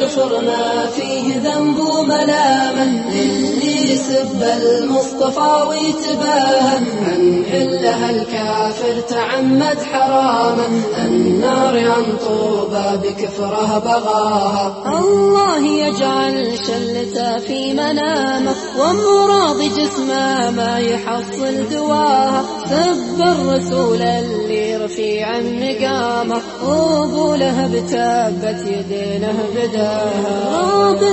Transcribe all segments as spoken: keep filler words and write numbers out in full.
الكفر ما فيه ذنب وملامة، اللي يسب المصطفى ويتباهى عن حلها الكافر تعمد حرامه، النار عن طوبى بكفره بغاها. الله يجعل شلته في منامه وامراض جسمه ما يحصل دواها، سب الرسول اللي رفيع مقامه وابو لهب تابت يدينه بداها. راض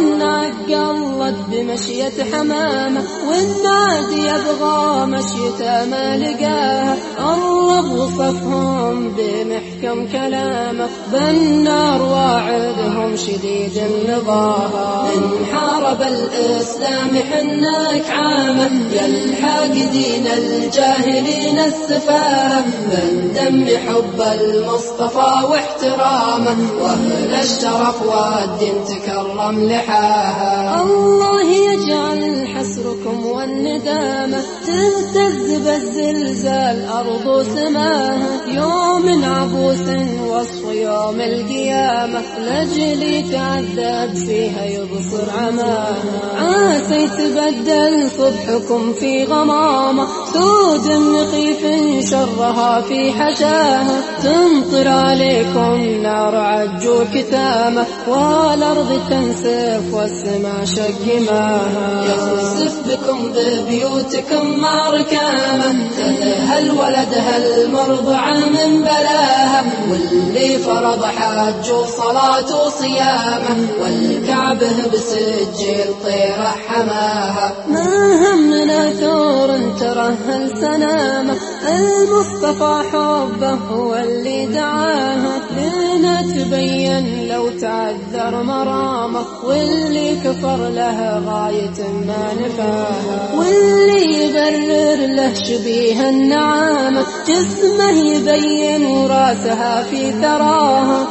عقلت بمشية حمامه والنادي يبغى مشيته ما لقاها، الرب وصفهم بمحكم كلامه بالنار واعدهم شديد النضاها. من حارب الإسلام حنك عامه يلحق دين الجاهلين السفاهة، من دم حب المصطفى واحترامه واهل الشرف والدين تكرم لحاها. الله يجعل حسركم والندامة تهتز بالزلزال أرض وسماها، يوم عبوس وصف يوم القيامة لجلي تعذب فيها يبصر عماها. عسى يتبدل صبحكم في غمامة سود مخيف شرها في حشاها، تمطر عليكم نار عجو كتامة والأرض تنسف والسماء شقماها. يخسف بكم ببيوتكم ماركامة تذهل ولدها المرضعة من بلاها، واللي فرض حج وصلاة وصيامه والكعبه بسجل طيرة حماها. ما همنا ثور ترهل سنامه المصطفى حبه هو اللي دعاها، لنا تبين لو تعذر مرامه واللي كفر له غاية ما نفاها، واللي يبرر له شبيه النعامة جسمه يبين وراسها في ثراها،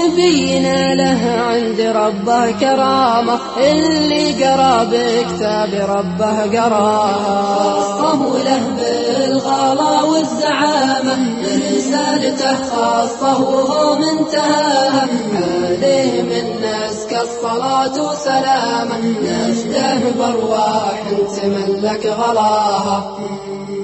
نبينا له عند ربه كرامة اللي قرا بكتاب ربه قراها. خاصه له بالغلا والزعامة رسالته خاصه وهو منتهاها، عليه من نسك الصلاة وسلامه نفده بارواح تملك غلاها.